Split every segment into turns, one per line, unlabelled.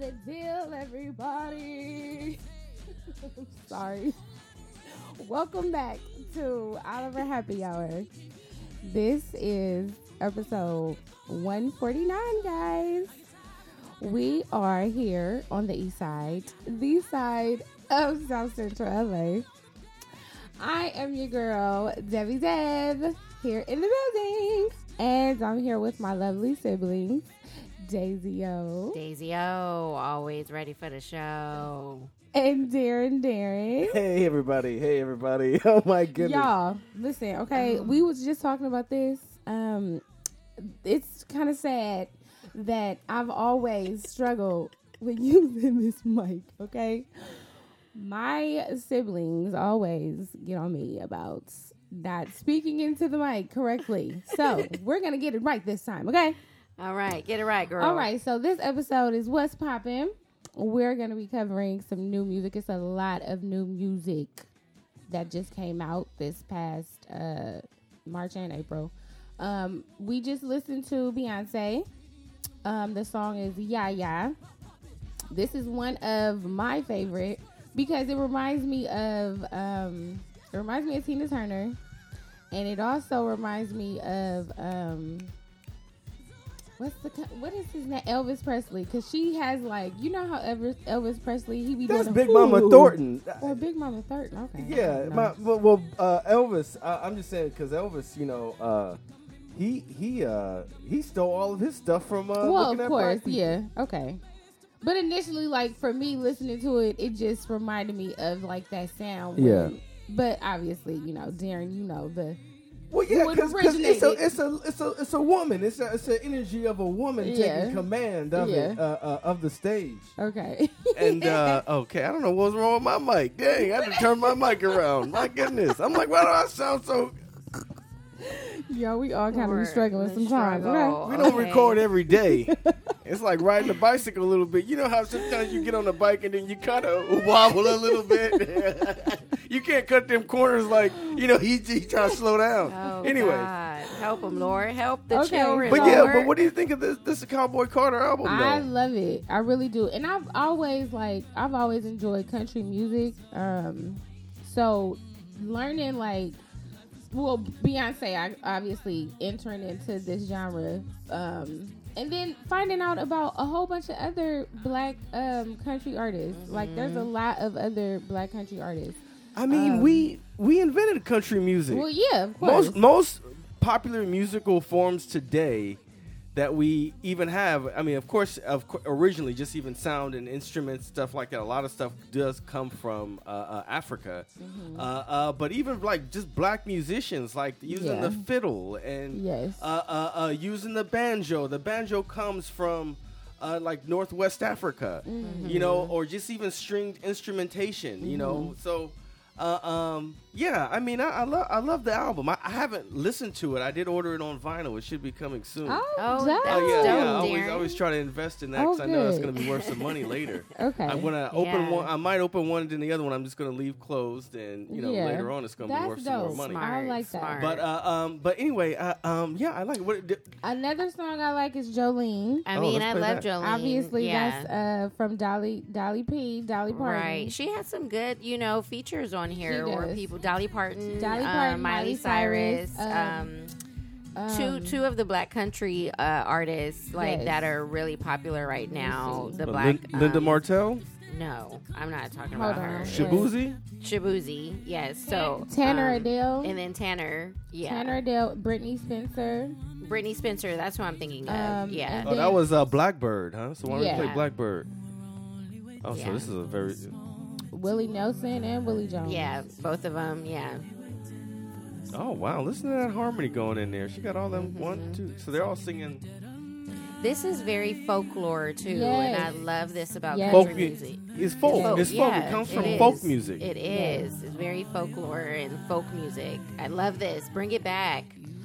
the deal, everybody? I'm sorry. Welcome back to Oliver Happy Hour. This is episode 149, guys. We are here on the east side, the side of South Central LA. I am your girl, Debbie Deb, here in the building. And I'm here with my lovely siblings, Daisy O.
Daisy O, always ready for the show.
And Darren.
Hey everybody. Oh my goodness.
Y'all, listen, okay, we was just talking about this. It's kind of sad that I've always struggled with using this mic, okay? My siblings always get on me about not speaking into the mic correctly. So we're going to get it right this time, okay?
All right, get it right, girl.
All right, so this episode is What's Poppin'. We're going to be covering some new music. It's a lot of new music that just came out this past March and April. We just listened to Beyonce. The song is Yeah Yeah. This is one of my favorite because it reminds me of Tina Turner, and it also reminds me of what is his name? Elvis Presley, because she has, like, you know how Elvis Presley, he be
That's
doing
Big Mama Thornton.
or Big Mama Thornton. Okay.
Yeah, Elvis. I'm just saying because Elvis, he stole all of his stuff from.
Well,
Looking
of
at
course,
Black People.
yeah, okay. But initially, like, for me listening to it, it just reminded me of, like, that sound.
Yeah.
But obviously, Darren, the.
Well, yeah,
Who it
because
originated.
it's a woman. It's an energy of a woman
Yeah.
taking command of it of the stage.
Okay.
And okay, I don't know what's wrong with my mic. Dang, I had to turn my mic around. My goodness, I'm like, why do I sound so?
Yo, we all kind of be
We're
struggling
in the
sometimes.
struggle.
Okay?
We don't
Okay.
record every day. It's like riding a bicycle a little bit. You know how sometimes you get on the bike and then you kind of wobble a little bit. You can't cut them corners like, he trying to slow down.
Oh,
Anyway.
God. Help them, Lord. Help the
Okay,
children,
But
Lord.
yeah, but what do you think of this Cowboy Carter album,
I
though?
love it. I really do. And I've always enjoyed country music. So learning, like, well, Beyonce, obviously entering into this genre, and then finding out about a whole bunch of other black country artists.
Mm-hmm.
Like, there's a lot of other black country artists.
I mean, we invented country music.
Well, yeah, of course.
Most popular musical forms today that we even have, I mean, of course, originally just even sound and instruments, stuff like that. A lot of stuff does come from Africa.
Mm-hmm.
But even like just black musicians, like using the fiddle and
Yes.
using the banjo. The banjo comes from like Northwest Africa, or just even stringed instrumentation, So, yeah, I mean, I love the album. I haven't listened to it. I did order it on vinyl. It should be coming soon.
Oh,
Oh,
dope.
that's
yeah.
dope,
I
Darren.
always try to invest in that
Oh,
because I know that's
good.
going to be worth some money later.
Okay.
When I open
Yeah.
one, I might open one, and then the other one I'm just going to leave closed, and
Yeah.
later on it's going to be
That's
worth some more
dope.
money.
Smart. I like that.
Smart.
But anyway, yeah, I like it.
Another song I like is Jolene.
I
Oh,
mean,
let's
I
play
love
that.
Jolene.
Obviously,
yeah.
that's from Dolly Parton.
Right. She has some good, features on here.
She
Or
does.
people, Dolly Parton,
Parton,
Miley Cyrus, two of the black country artists
Yes.
that are really popular right now.
see.
The black
Linda Martell,
No, I'm not talking
Hold
about her.
on.
Shabuzi.
Shabuzi, yes. So
Tanner Adele.
and then Tanner, yeah.
Tanner Adele, Brittany Spencer.
Brittany Spencer. That's what I'm thinking of.
And
Yeah.
Oh, that was Blackbird, huh? So why don't
Yeah.
you play Blackbird? Oh,
Yeah.
so this is a very.
Willie Nelson and Willie Jones.
Yeah, both of them. Yeah.
Oh wow! Listen to that harmony going in there. She got all them
Mm-hmm.
1, 2. So they're all singing.
This is very folklore too,
Yes.
and I love this about
Yes.
country
Folk
music.
It's folk.
Folk,
It's folk.
yeah,
It comes from
is.
folk music.
It is. It's very folklore and folk music. I love this. Bring it back.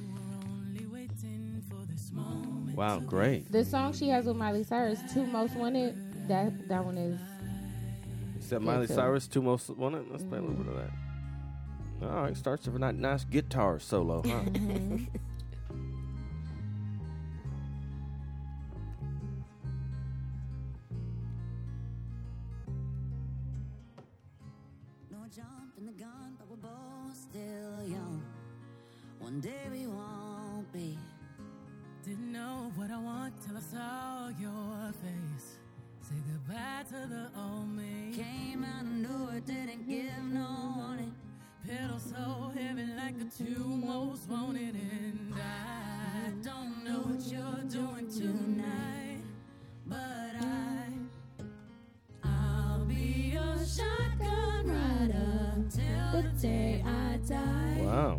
Wow, great.
The song she has with Miley Cyrus, Two Most Wanted, that one is.
You said Miley
too.
Cyrus, Two Most Wanted. Let's play a little bit of that. All right, starts with a nice guitar solo, huh?
One day we won't be.
Didn't know what I want till I saw your face. Say goodbye to the old me.
Came out of nowhere, didn't give no warning.
Pedal so heavy like the two most wanted, and I don't know what you're doing tonight, but I'll be your shotgun rider till the day I die.
Wow.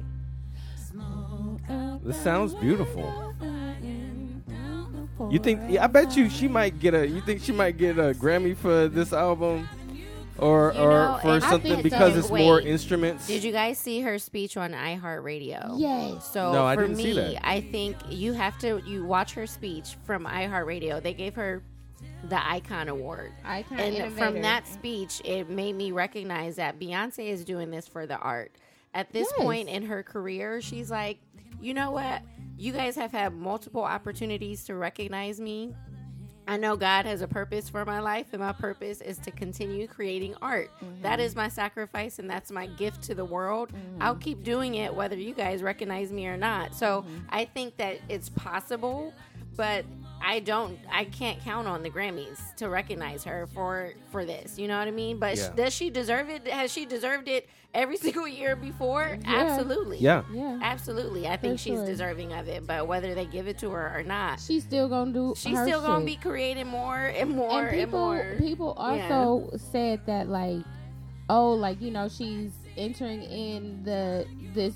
Smoke out
This sounds beautiful.
flying down the
You think? I bet you she might get a. You think she might get a Grammy for this album, or
You know,
for
and I
something
think
because
so.
it's more
Wait.
instruments?
Did you guys see her speech on iHeartRadio?
Yes.
So
No, I
for
didn't see
me,
that.
I think you have to watch her speech from iHeartRadio. They gave her the Icon Award.
Icon
And
Innovator.
from that speech, it made me recognize that Beyonce is doing this for the art. At this
Yes.
point in her career, she's like, you know what? You guys have had multiple opportunities to recognize me. I know God has a purpose for my life, and my purpose is to continue creating art. That is my sacrifice, and that's my gift to the world. I'll keep doing it whether you guys recognize me or not. So I think that it's possible, but I can't count on the Grammys to recognize her for this. You know what I mean? But
Yeah.
does she deserve it? Has she deserved it every single year before? Absolutely.
Yeah.
Yeah.
Absolutely. I think
For
she's
sure.
deserving of it, but whether they give it to her or not,
She's still gonna do.
she's
her
still going to
shit.
be creating more and more
And
and, more.
people also said that like, oh, like she's entering in this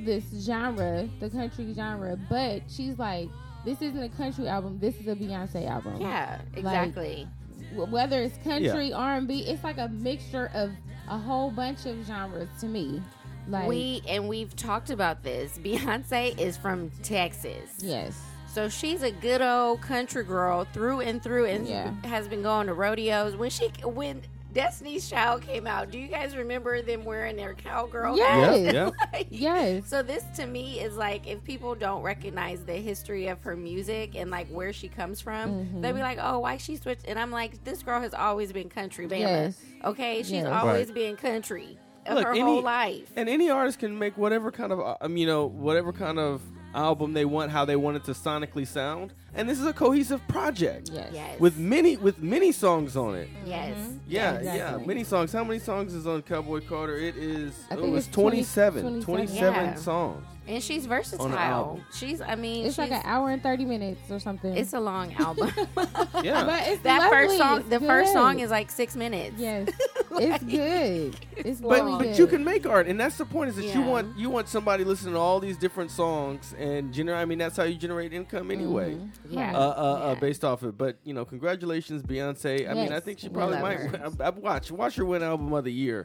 genre, the country genre, but she's like, this isn't a country album. This is a Beyonce album.
Yeah, exactly.
Whether it's country, R&B, it's like a mixture of a whole bunch of genres to me. Like
We've talked about this. Beyonce is from Texas.
yes,
So she's a good old country girl through and through, and
Yeah.
has been going to rodeos. When Destiny's Child came out, do you guys remember them wearing their cowgirl
Yes.
Yeah. Yeah.
Like,
yes.
So this to me is like, if people don't recognize the history of her music and like where she comes from,
Mm-hmm.
they'll be like, oh, why she switched? And I'm like, this girl has always been country, Bama.
Yes.
Okay, she's
Yes.
always
Right.
been country
Look,
her whole life.
And any artist can make whatever kind of whatever kind of album they want, how they want it to sonically sound. And this is a cohesive project
Yes.
Yes.
with many songs on it.
Yes.
Yeah,
exactly.
many songs. How many songs is on Cowboy Carter? It is.
I think
It's
it's
27
27
Yeah.
songs.
And she's
On the
versatile.
album.
She's, I mean,
It's like
she's-
an hour and 30 minutes or something.
it's a long album.
Yeah.
but it's
That
lovely.
first song,
It's
the first
good.
song is like 6 minutes.
Yes, it's good. It's
But
really
but
good.
you can make art, and that's the point. Is that you
Yeah.
want somebody listening to all these different songs and generate. I mean, that's how you generate income anyway.
Yeah.
Right.
Based off it. But congratulations, Beyonce. I mean, I
Yes,
think she
we
probably
love
might.
her.
Watch her win album of the year.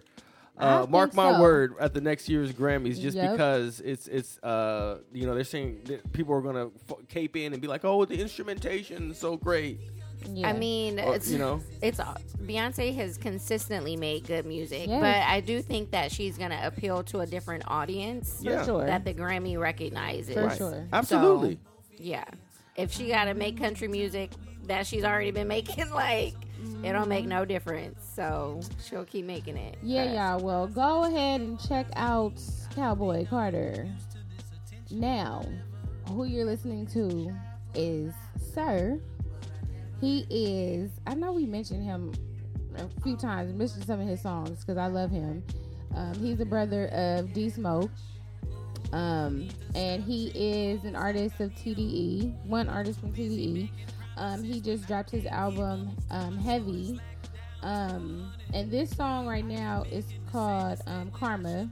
I
Mark
think
my
so.
word at the next year's Grammys, just
Yep.
because it's they're saying that people are gonna cape in and be like, oh, the instrumentation is so great.
Yeah.
I mean,
Or,
it's,
you know.
it's Beyonce has consistently made good music,
Yes.
but I do think that she's going to appeal to a different audience
for
Yeah.
sure.
that the Grammy recognizes.
For sure.
Absolutely.
Yeah. If she got to make country music that she's already been making, like, it don't make no difference. So she'll keep making it.
Yeah,
But-
y'all. Well, go ahead and check out Cowboy Carter. Now, who you're listening to is Sir. He is, I know we mentioned him a few times, mentioned some of his songs because I love him. He's a brother of D Smoke. And he is an artist of TDE, one artist from TDE. He just dropped his album, Heavy. And this song right now is called Karma.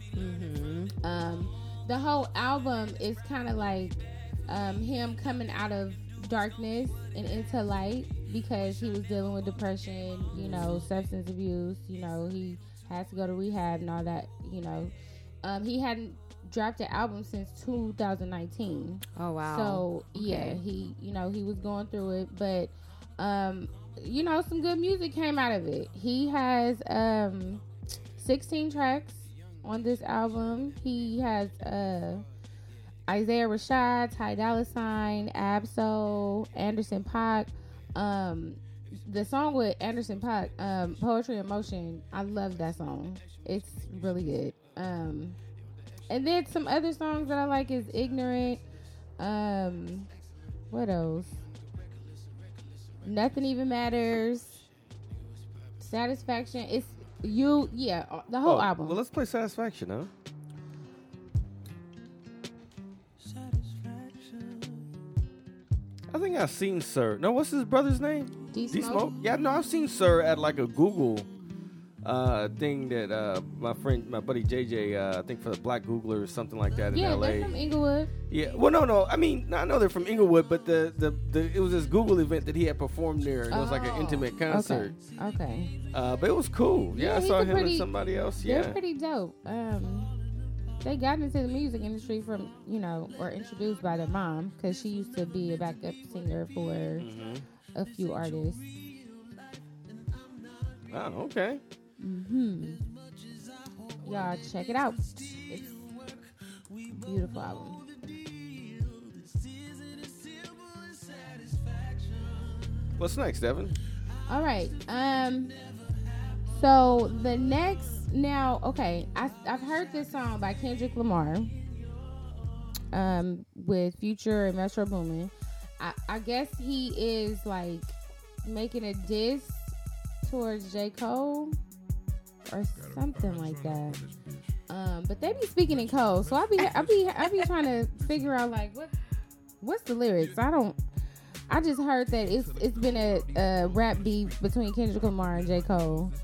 The whole album is kind of like him coming out of darkness and into light because he was dealing with depression, substance abuse, he had to go to rehab and all that, he hadn't dropped an album since 2019.
Oh, wow.
So yeah,
Okay.
he was going through it, but some good music came out of it. He has 16 tracks on this album. He has Isaiah Rashad, Ty Dolla $ign, Absol, Anderson .Paak. The song with Anderson .Paak, Poetry in Motion, I love that song. It's really good. And then some other songs that I like is Ignorant. What else? Nothing Even Matters. Satisfaction. It's you. Yeah, the whole album.
Well, let's play Satisfaction, huh? I think I've seen Sir. No, what's his brother's name?
D-Smoke?
Yeah, no, I've seen Sir at like a Google thing that my buddy JJ, I think for the Black Googler or something like that in
Yeah,
LA.
they're from Inglewood.
Yeah, well, no. I mean, I know they're from Inglewood, but the it was this Google event that he had performed there, and it was like an intimate concert.
Okay.
But it was cool. Yeah, I
he's
saw
a
him
pretty-
and somebody else.
They're
Yeah.
pretty dope. They got into the music industry from, or introduced by their mom, because she used to be a backup singer for a few artists.
Oh, okay.
Y'all check it out. It's a beautiful album.
What's next, Devin?
All right. So the next okay, I've heard this song by Kendrick Lamar. With Future and Metro Boomin. I guess he is like making a diss towards J. Cole or something like that. But they be speaking in code, so I be trying to figure out like what's the lyrics. I just heard that it's been a rap beef between Kendrick Lamar and J. Cole.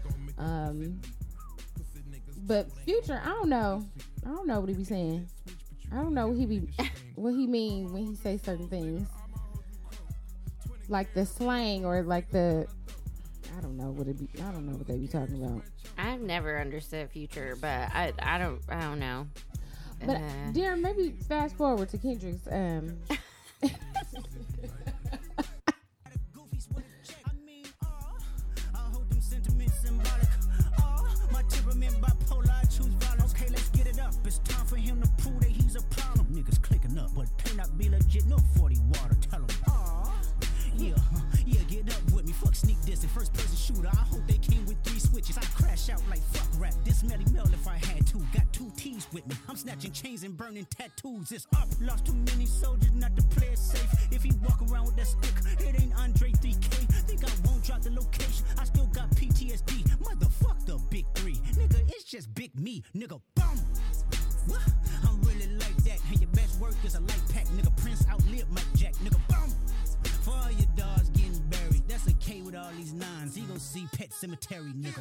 But Future, I don't know what he be saying. I don't know what he mean when he say certain things. Like the slang or like I don't know what they be talking about.
I've never understood Future, but I don't know.
But Darren, maybe fast forward to Kendrick's
Okay, let's get it up. It's time for him to prove that he's a problem. Niggas clicking up, but turn not be legit. No 40 water. Tell him. Yeah, get up with me. Fuck sneak this and first person shooter. I hope they came with 3 switches. I crash out like fuck rap. This Melly Mel if I had to. Got 2 T's with me. I'm snatching chains and burning tattoos. It's up. Lost too many soldiers not to play it safe. If he walk around with that stick, it ain't Andre 3K. Think I won't drop the location. I still got PTSD. Motherfuck the big 3. Nigga, it's just big me. Nigga, bum. What? I'm really like that. And your best work is a light pack. Nigga, Prince outlived Mike Jack. Nigga, bum. For all your dogs getting buried, that's a K with all these 9s. He gon' see Pet Cemetery, nigga.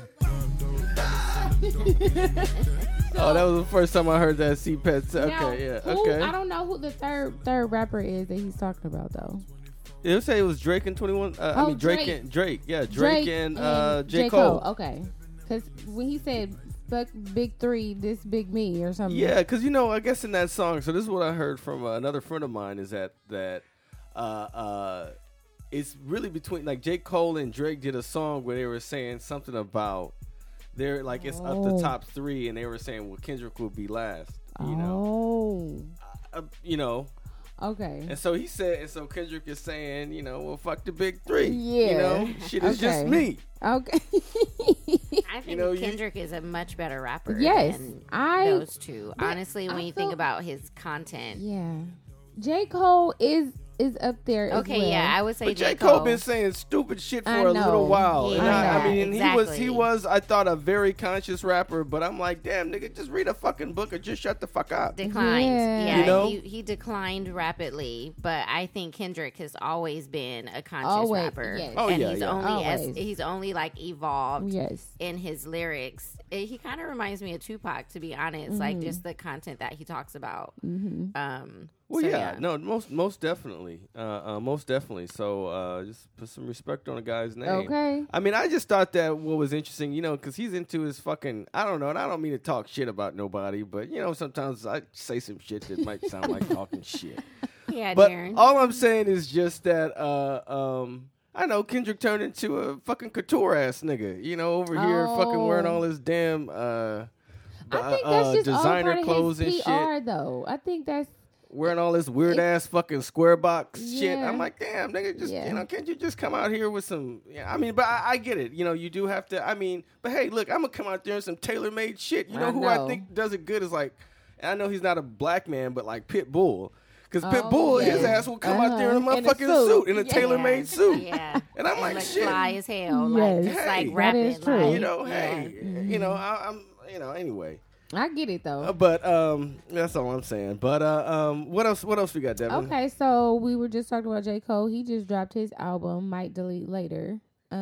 Oh, that was the first time I heard that. See Pets. Okay,
Now,
yeah,
who-
okay.
I don't know who the third rapper is that he's talking about though.
It would say it was Drake and 21. I mean Drake
Drake.
and Drake. Yeah, Drake and J.
Cole.
Cole.
Okay, because when he said "fuck big 3, this big me" or something.
Yeah, because I guess in that song. So this is what I heard from another friend of mine. Is that it's really between like J. Cole and Drake did a song where they were saying something about they're like it's up the top 3, and they were saying well Kendrick will be last. You know.
Okay.
And so he said, and so Kendrick is saying, well, fuck the big 3.
Yeah.
Shit is just
Okay.
me.
Okay.
I think
you-
Kendrick is a much better rapper
Yes,
than
I-
those two.
but
Honestly, when
I
you think
feel-
about his content.
Yeah. J. Cole is up there as
Okay,
well.
yeah, I would say
But
J.
J. Cole
Cole.
been saying stupid shit for
I
a
know.
little while.
Yeah,
And
I
I
know.
mean,
exactly.
he was, I thought, a very conscious rapper, but I'm like, damn, nigga, just read a fucking book or just shut the fuck up.
Declined.
Yeah.
Yeah,
You know?
he declined rapidly, but I think Kendrick has always been a conscious
Always,
rapper.
yes.
Oh,
and
yeah,
he's
yeah.
Always.
he's only like evolved
Yes.
in his lyrics. He kind of reminds me of Tupac, to be honest.
Mm-hmm.
Like just the content that he talks about.
Well,
So,
yeah, no, most definitely, most definitely. So just put some respect on the guy's name.
Okay.
I mean, I just thought that what was interesting, because he's into his fucking, I don't know, and I don't mean to talk shit about nobody, but sometimes I say some shit that might sound like talking shit.
Yeah,
But
Darren.
all I'm saying is just that I know Kendrick turned into a fucking couture ass nigga, over here fucking wearing all his damn
I think that's just
designer
all part
clothes
of his
and
PR,
shit.
though. I think that's
Wearing all this weird ass fucking square box shit.
Yeah.
I'm like, damn, nigga, just
Yeah.
can't you just come out here with some? Yeah, I mean, but I get it. You do have to. I mean, but hey, look, I'm gonna come out there in some tailor made shit. You know
I
who I
know.
think does it good is like, And I know he's not a black man, but like Pitbull. Because
Oh,
Pitbull,
yeah.
his ass will come out there in a
In a
motherfucking suit, in a
Yeah.
tailor-made suit.
Yeah.
And I'm like,
look
shit.
fly as hell.
Yes.
Like, just
Hey,
like
that
rapping.
is true.
Like,
You know,
yeah.
hey, you know, I'm, you know, anyway.
I get it though.
But that's all I'm saying. But what else we got, Devin?
Okay, so we were just talking about J. Cole. He just dropped his album, Might Delete Later.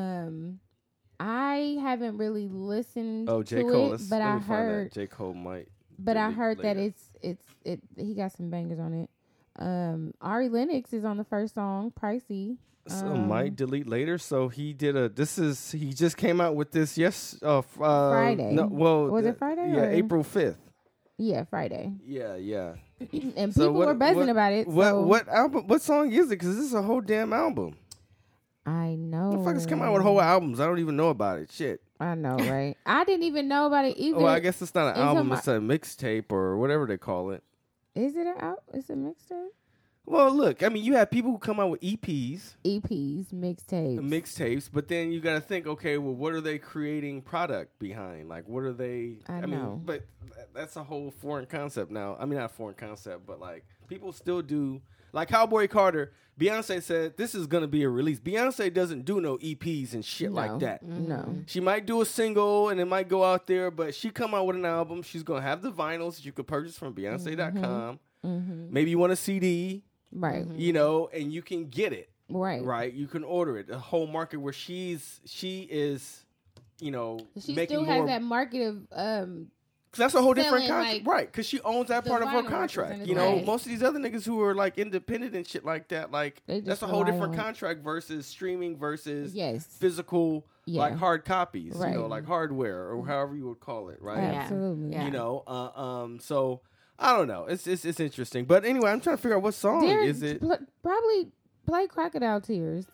I haven't really listened
Oh, J.
to
Cole.
it, but I heard
J. Cole might.
but I
delete
heard that
later.
it's he got some bangers on it. Ari Lennox is on the first song, Pricey.
So might delete later. So he did he just came out with this
Friday.
No, well,
Was it Friday
Yeah,
or-
April 5th.
Yeah, Friday.
Yeah.
And
So
people were buzzing about it. So
What album? What song is it? Because this is a whole damn album.
I know.
Motherfuckers come out with whole albums. I don't even know about it. Shit.
I know, right? I didn't even know about it either.
Well, I guess it's not an
until
album.
my-
It's a mixtape or whatever they call it.
Is it It's a mixtape?
Well, look. I mean, you have people who come out with EPs.
EPs, mixtapes.
Mixtapes, but then you got to think, okay, well, what are they creating product behind? Like, what are they?
I
mean,
know.
but that's a whole foreign concept now. I mean, not a foreign concept, but like people still do. Like Cowboy Carter, Beyonce said this is gonna be a release. Beyonce doesn't do no EPs and shit like that.
No.
She might do a single and it might go out there, but she come out with an album. She's gonna have the vinyls that you could purchase from Beyonce.com. Maybe you want a CD.
Right.
You know, and you can get it,
Right.
right? You can order it. A whole market where she is, you know,
She
making
still
more.
has that market of
'Cause that's a whole different
selling,
contract,
like,
right? Because she owns that
the
part of her
vinyl
contract.
records
You
and
know,
right.
most of these other niggas who are like independent and shit like that, like
They just
that's a whole
rely
different
on-
contract versus streaming versus
yes.
physical,
Yeah.
like hard copies. You know,
Right.
like hardware or however you would call it, right?
Yeah.
Absolutely.
Yeah.
You know, so. I don't know. It's interesting, but anyway, I'm trying to figure out what song
Darren,
is it.
probably play Crocodile Tears.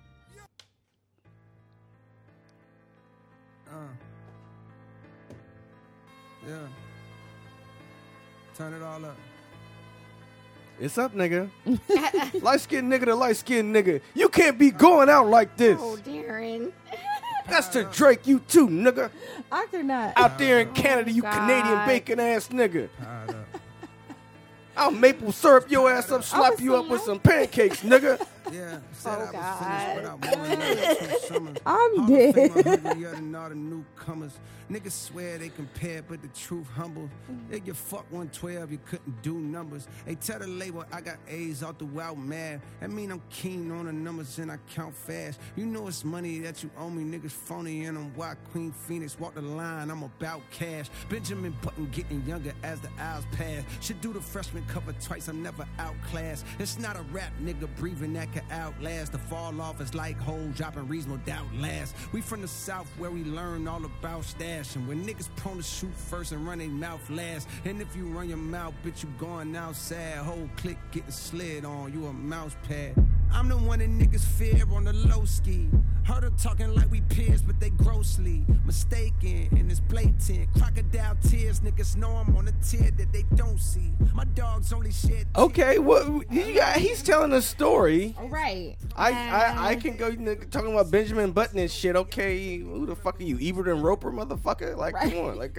Yeah. Turn it all up.
It's up, nigga. Light skinned nigga to light skinned nigga. You can't be going out like this.
Oh, Darren.
That's to Drake, you too, nigga.
I cannot.
Out there in Canada, you
God.
Canadian bacon ass nigga.
Powered up.
I'll maple syrup your ass up, slap you up with some pancakes, nigga.
Yeah. Said
Oh,
I was
God.
finished, but I wanted another 2 summers.
I'm
Hall of Famer,
dead.
hungrier than all the newcomers. Niggas swear they compare, but the truth humble. If you fuck 112, you couldn't do numbers. They tell the label I got A's all throughout mad. That mean I'm keen on the numbers and I count fast. You know it's money that you owe me, niggas phony, and I'm why Queen Phoenix walk the line. I'm about cash. Benjamin Button getting younger as the hours pass. Should do the freshman cover twice. I'm never outclassed. It's not a rap nigga breathing that can outlast. The fall off is like hole dropping reasonable doubt last. We from the south where we learn all about stash. And when niggas prone to shoot first and run their mouth last. And if you run your mouth, bitch, you going outside. Whole click getting slid on, you a mouse pad. I'm the one that niggas fear on the low ski. Heard them talking like we peers, but they grossly mistaken. And it's blatant. Crocodile tears, niggas know I'm on a tier that they don't see. My dogs only shed
Okay, what he's telling a story.
Right.
I can go nigga, talking about Benjamin Button and shit. Okay, who the fuck are you, Everton Roper, motherfucker? Like, come on, like,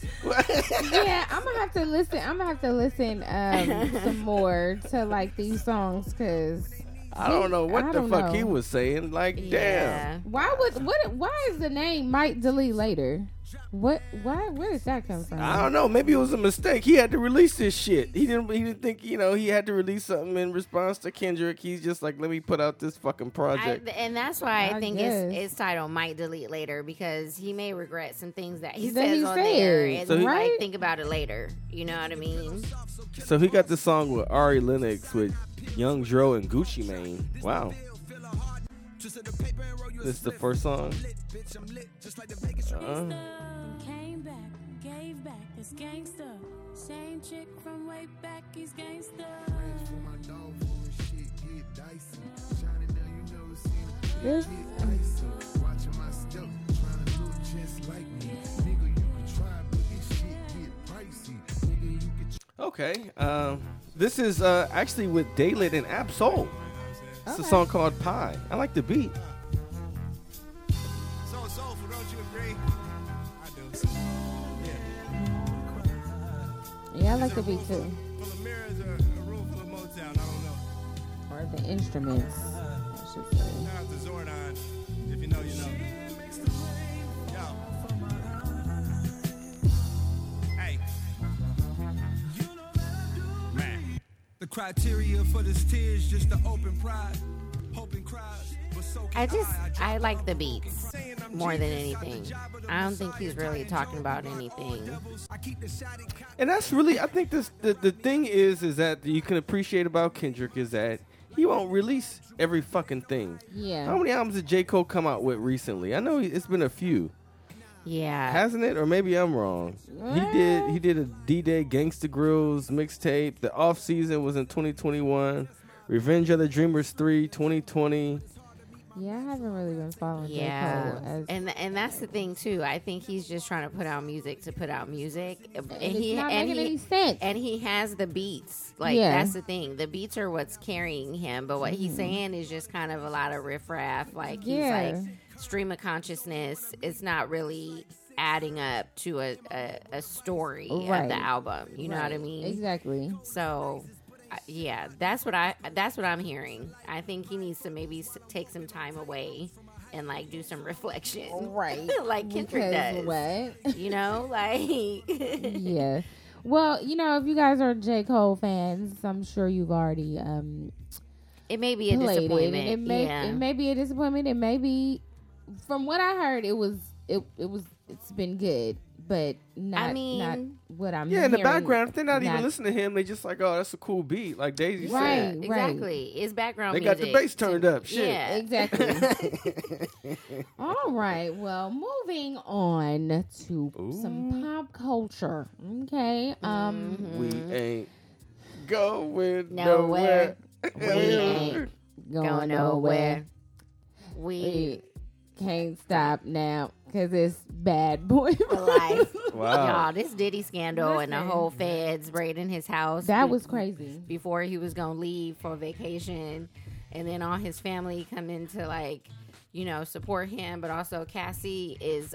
Yeah, I'm gonna have to listen some more to like these songs because
I don't know what
I
the
don't
fuck
know.
he was saying. Like, damn.
Yeah.
why is the name Might Delete Later? Where did that come from?
I don't know. Maybe it was a mistake. He had to release this shit. He didn't think, you know, he had to release something in response to Kendrick. He's just like, let me put out this fucking project.
And that's why I
I
think
guess.
it's titled Might Delete Later, because he may regret some things that he
That
says
he
on
said.
there, and
So he-
might
Right?
think about it later. You know what I mean?
So he got this song with Ari Lennox with Young Dro and Gucci Mane. Wow. This is the first song.
Came back, gave back, this gangster. Same chick from way back, he's gangster.
This-
Okay. This is actually with Daylit and Absol. It's a song called Pie. I like the beat.
So soulful, don't you agree? I do.
Yeah, I like the beat too.
Full of mirrors or a room full of Motown. I don't know.
Or the instruments, I should say.
Shout out to Zordon. If you know, you know. Yo. Hey. Man.
The criteria for this tears just to open pride, hoping cries. But so
I like the beats more than anything. I don't think he's really talking about anything.
And that's really, I think this the thing is that you can appreciate about Kendrick is that he won't release every fucking thing.
Yeah.
How many albums did J. Cole come out with recently? I know it's been a few.
Yeah.
Hasn't it? Or maybe I'm wrong. He did a D-Day Gangsta Grills mixtape. The off season was in 2021. Revenge of the Dreamers 3, 2020.
Yeah, I haven't really been following J.
Yeah,
Cole as
and that's the thing too. I think he's just trying to put out music to put out music, and
it's not making any sense.
And he has the beats. Like that's the thing. The beats are what's carrying him. But what he's saying is just kind of a lot of riffraff. Like he's like stream of consciousness. It's not really adding up to a story of the album. You know what I mean?
Exactly.
So. Yeah, that's what I'm hearing. I think he needs to maybe take some time away and like do some reflection,
right?
Like Kendrick does.
What?
You know, like
yeah. Well, you know, if you guys are J. Cole fans, I'm sure you've already
it may be a disappointment.
It may be a disappointment. It may be, from what I heard, it's been good. But not what I'm hearing.
In the background, if they're not even listening to him, they just like, oh, that's a cool beat, like Daisy said.
Exactly. It's background
they
music.
They got the bass turned up. Shit.
Yeah,
exactly. All right. Well, moving on to some pop culture. Okay.
We ain't going
nowhere.
We ain't going nowhere.
We
can't stop now. Because it's Bad Boy
for Life.
Wow.
Y'all, this Diddy scandal and the whole feds raiding his house.
That was crazy.
Before he was going to leave for vacation. And then all his family come in to, like, you know, support him. But also Cassie is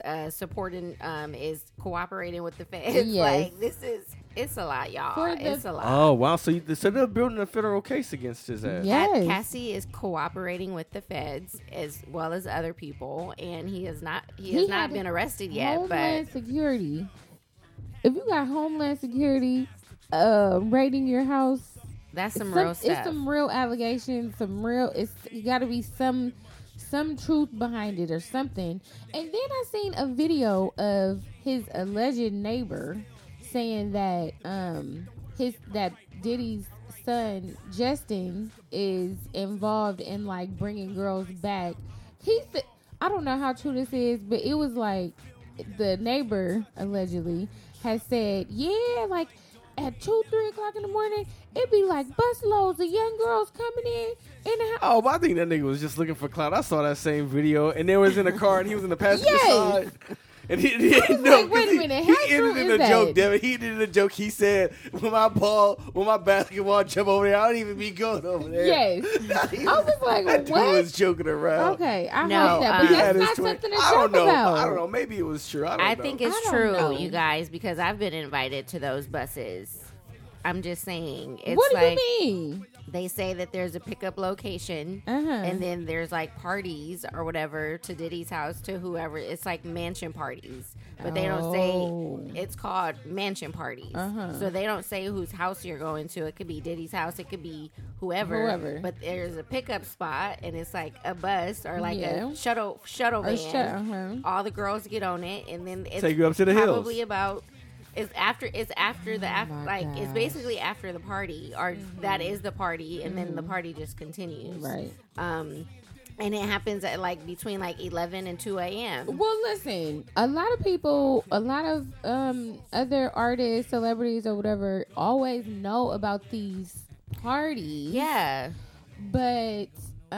is cooperating with the feds.
Yes.
Like, it's a lot, y'all. It's a lot.
Oh, wow. So they're building a federal case against his ass.
Yes.
Cassie is cooperating with the feds as well as other people, and he has not been arrested yet.
Homeland Security. If you got Homeland Security raiding your house,
that's some real stuff.
It's some real allegations. You got to be some truth behind it or something. And then I seen a video of his alleged neighbor saying that that Diddy's son Justin is involved in like bringing girls back. He said, I don't know how true this is, but it was like the neighbor allegedly has said, yeah, like at 2-3 o'clock in the morning, it'd be like busloads of young girls coming in the house.
Oh, but I think that nigga was just looking for clout. I saw that same video, and they was in a car, and he was in the passenger side. And he
wait a minute.
He ended in a joke, Devin. He ended in a joke. He said, when my basketball jump over there, I don't even be going over there.
Yes. I was like,
that
what?
Dude was joking around.
Okay, I heard
No,
that, but that's not something to joke about.
I don't know. Maybe it was true.
I think it's true, you guys, because I've been invited to those buses. I'm just saying. It's
what do
like,
you mean?
They say that there's a pickup location, and then there's like parties or whatever to Diddy's house to whoever. It's like mansion parties, but they don't say it's called mansion parties. So they don't say whose house you're going to. It could be Diddy's house. It could be whoever. But there's a pickup spot, and it's like a bus or like a shuttle van. All the girls get on it, and then it's
take you up to the hills.
Probably about. It's basically after the party, or that is the party, and then the party just continues.
Right.
And it happens at like between like 11 and 2 a.m.
Well, listen, a lot of other artists, celebrities, or whatever, always know about these parties.
Yeah.
But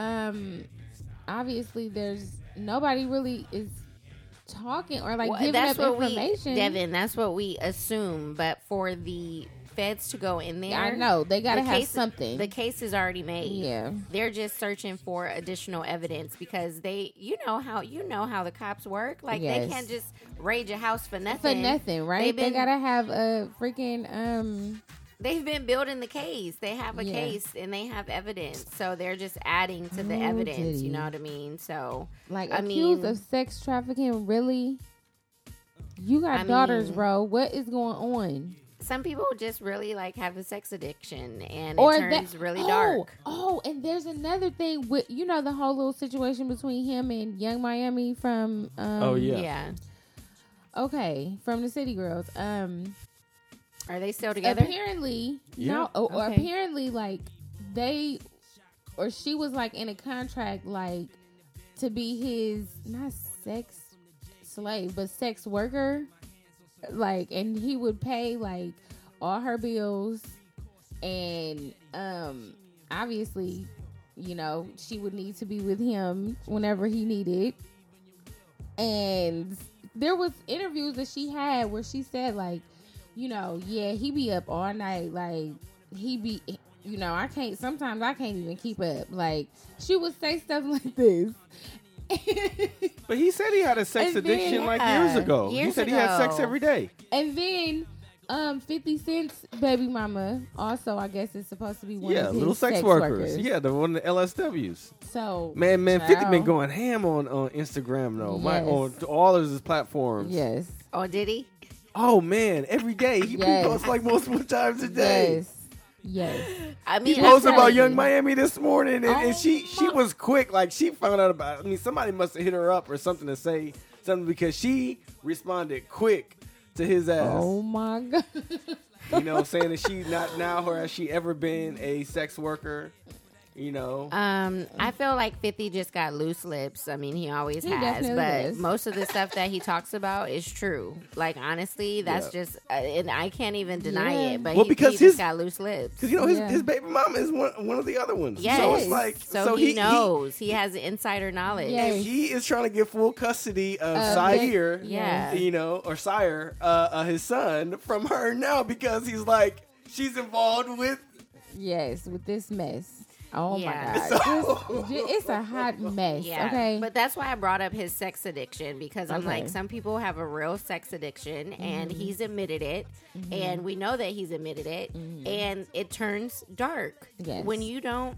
obviously, there's nobody really is talking or like giving up information.
Devin, that's what we assume. But for feds to go in there.
I know they gotta
The
have
case-
something.
The case is already made.
Yeah.
They're just searching for additional evidence because you know how the cops work. Like
Yes.
they can't just raid your house for
For
nothing.
nothing, right?
They've
They
been-
gotta have a freaking
They've been building the case. They have a
Yeah.
case and they have evidence. So they're just adding to the
Oh,
evidence.
Diddy.
You know what I mean? So
like
I
accused
mean-
of sex trafficking. Really? You got
I
daughters,
mean-
bro. What is going on?
some people just really like have a sex addiction and
Or
it turns
that-
really
oh,
dark.
Oh, and there's another thing with the whole little situation between him and Young Miami from
Oh, yeah.
Yeah.
okay, from the City Girls.
Are they still together?
Apparently,
Yeah.
no. Or
Okay.
apparently, like they or she was like in a contract, like to be his not sex slave, but sex worker. Like, and he would pay like all her bills, and obviously, she would need to be with him whenever he needed. And there was interviews that she had where she said like, yeah, he be up all night. Like he be, sometimes I can't even keep up. Like she would say stuff like this.
But he said he had a sex
And then-
addiction like years ago. He
Years
said he had sex
ago.
every day.
And then 50 Cent's baby mama also, I guess, is supposed to be one
Yeah,
of his
little sex workers. Yeah, the one of the LSWs.
So
Man, 50 been
child.
going ham on Instagram though.
Yes.
On all of his platforms.
Yes.
Oh, did he?
Oh man, every day he
Yes.
posts like multiple times a day.
Yes. Yes.
I
He
mean,
posted about
crazy.
Young Miami this morning, and,
Oh,
she was quick. Like she found out about. I mean, somebody must have hit her up or something to say something because she responded quick to his ass.
Oh my God.
Saying that she's not now or has she ever been a sex worker.
I feel like 50 just got loose lips. I mean, he always
He
has,
definitely
but
does.
most of the stuff that he talks about is true. Like honestly, that's
Yeah.
just, and I can't even deny
Yeah.
it. But
Well,
he
because
just
his-
got loose lips.
Because
Yeah.
his baby mama is one of the other ones.
Yes,
So it's like
so he knows. He has insider knowledge.
Yeah.
and he is trying to get full custody of
Of
Zaire,
Yeah.
or Sire, his son, from her now because he's like she's involved with.
Yes, with this mess. Oh
Yeah.
my God. It's a hot mess.
Yeah,
Okay.
but that's why I brought up his sex addiction because I'm
Okay.
like, some people have a real sex addiction, and
Mm-hmm.
he's admitted it, and we know that he's admitted it, and it turns dark
Mm-hmm. Yes.
when you don't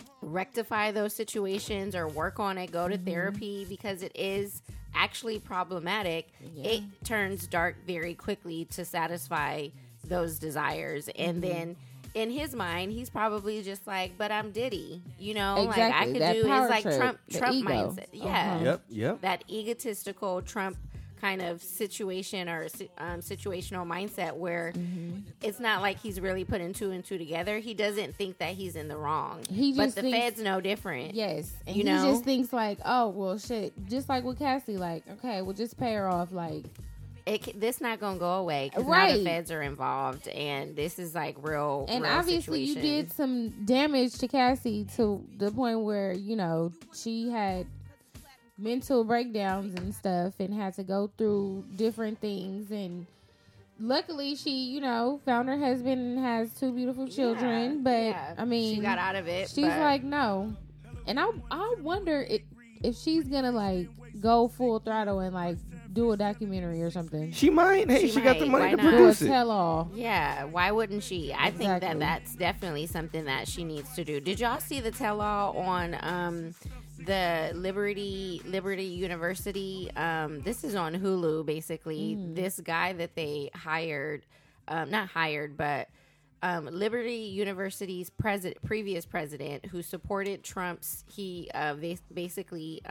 rectify those situations or work on it, go to
Mm-hmm.
therapy because it is actually problematic. It turns dark very quickly to satisfy those desires, and
Mm-hmm.
then. In his mind, he's probably just like, but I'm Diddy, like I
Exactly,
could
that
do
power
is like
trip, the
Trump
ego.
mindset. Yeah.
Uh-huh.
Yep.
That egotistical Trump kind of situation or situational mindset where
Mm-hmm.
it's not like he's really putting two and two together. He doesn't think that he's in the wrong.
He
but
just
the
thinks-
feds know different.
Yes. And
You
he
know?
just thinks like, oh, well, shit. Just like with Cassie, like, okay, we'll just pay her off. Like,
This not going to go away because now
Right.
the feds are involved and this is like real
and
real
obviously
situation.
you did some damage to Cassie to the point where, she had mental breakdowns and stuff and had to go through different things. And luckily she, found her husband and has 2 beautiful children. But
Yeah.
I mean,
she got out of it.
she's
but-
like, no. And I wonder if she's gonna like go full throttle and like do a documentary or something.
She might. Hey,
She
she got the
might.
money
Why
to
not?
Do a
produce it.
tell all.
Yeah, why wouldn't she? I think
Exactly.
that's definitely something that she needs to do. Did y'all see the tell-all on the Liberty University? This is on Hulu, basically. This guy that they hired, not hired, but Liberty University's previous president who supported Trump's, he basically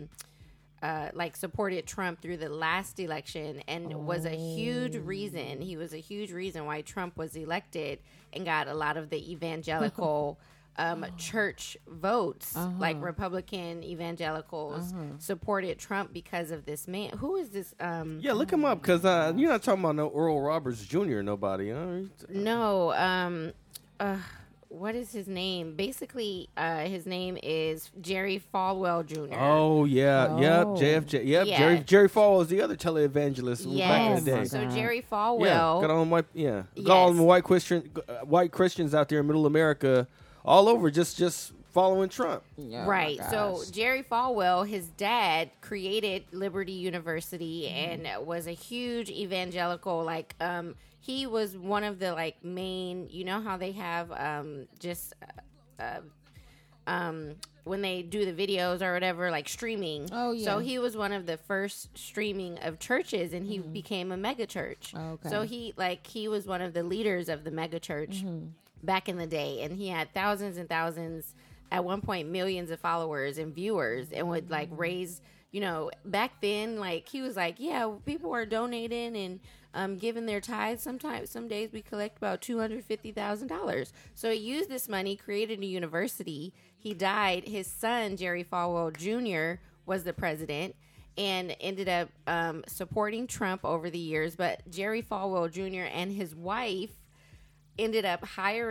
supported Trump through the last election and was a huge reason. He was a huge reason why Trump was elected and got a lot of the evangelical church votes. Like Republican evangelicals supported Trump because of this man. Who is this?
Yeah, look him up because you're not talking about no Earl Roberts Jr. Nobody. Huh?
No. what is his name? Basically, his name is Jerry Falwell Jr.
Oh yeah, yep, JFJ, yep.
Yeah.
Jerry Falwell was the other televangelist back in the day.
So Jerry
Yeah,
Falwell.
got all them got all them white Christians out there in Middle America, all over, just following Trump.
Right. So Jerry Falwell, his dad, created Liberty University and was a huge evangelical. Like, he was one of the like main. You know how they have when they do the videos or whatever, like streaming.
Oh, yeah.
So he was one of the first streaming of churches, and he became a mega church.
Okay.
So he was one of the leaders of the mega church back in the day, and he had thousands and thousands, at one point millions of followers and viewers, and would like raise, you know, back then, like he was like, yeah, people were donating and giving their tithes. Sometimes, some days we collect about $250,000. So he used this money, created a university. He died. His son, Jerry Falwell Jr., was the president and ended up supporting Trump over the years. But Jerry Falwell Jr. and his wife ended up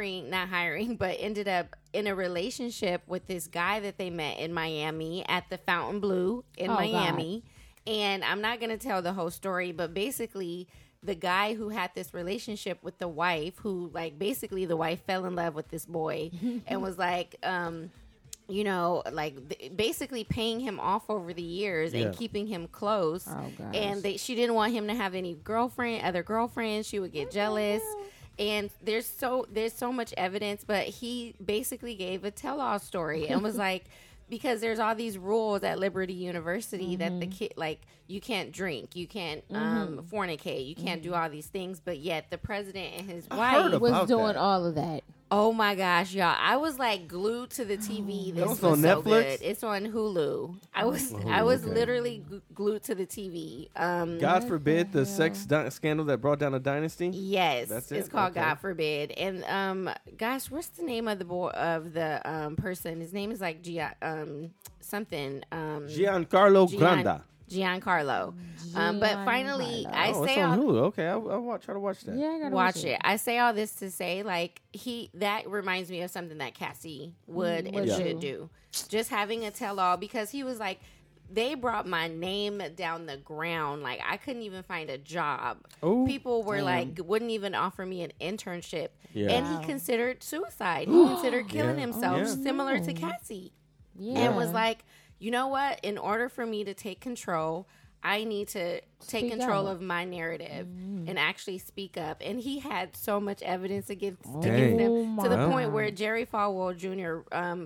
ended up in a relationship with this guy that they met in Miami at the Fountain Blue in Miami. God. And I'm not going to tell the whole story, but basically the guy who had this relationship with the wife, who like basically the wife fell in love with this boy and was like, you know, like basically paying him off over the years and keeping him close. And she didn't want him to have any other girlfriends. She would get jealous. And there's so much evidence, but he basically gave a tell-all story and was like, because there's all these rules at Liberty University that the kid, like, you can't drink, you can't fornicate, you can't do all these things, but yet the president and his wife
was doing all of that.
Oh my gosh, y'all! I was like glued to the TV. This was
on
so
Netflix?
good. It's on Hulu. I was literally glued to the TV.
God forbid the sex scandal that brought down a dynasty.
Yes,
That's it?
it's called
Okay.
God Forbid. And gosh, what's the name of the person? His name is like something.
Giancarlo Granda.
Giancarlo. But finally, I
Oh, it's
say
on
all,
Hulu. Okay, I'll try to watch that.
Yeah, I gotta
watch it. I say all this to say, like, that reminds me of something that Cassie would and should do. Just having a tell-all, because he was like, they brought my name down the ground. Like, I couldn't even find a job.
Ooh,
People were like, wouldn't even offer me an internship.
Yeah.
And he considered suicide. He considered killing himself,
Yeah.
similar to Cassie.
Yeah.
And was like, you know what? In order for me to take control, I need to take control of my narrative and actually speak up. And he had so much evidence against him to the point where Jerry Falwell Jr.